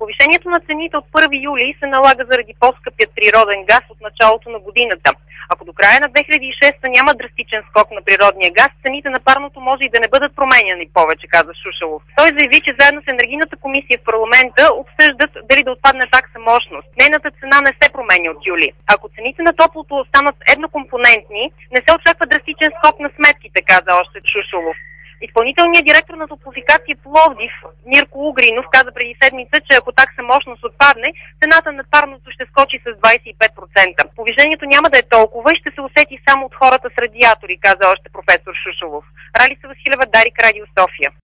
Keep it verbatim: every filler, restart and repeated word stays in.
Повишението на цените от първи юли се налага заради по-скъпият природен газ от началото на годината. Ако до края на две хиляди и шеста няма драстичен скок на природния газ, цените на парното може и да не бъдат променяни повече, каза Шушулов. Той заяви, че заедно с енергийната комисия в парламента обсъждат дали да отпадне такса мощност. Нейната цена не се променя от юли. Ако цените на топлото останат еднокомпонентни, не се очаква драстичен скок на сметките, каза още Шушулов. Изпълнителният директор на Топлофикация Пловдив Мирко Угринов каза преди седмица, че ако такса мощност отпадне, цената на парното ще скочи с двадесет и пет процента. Повишението няма да е толкова и ще се усети само от хората с радиатори, каза още професор Шушулов. Ралица Василева, Дарик, Радио София.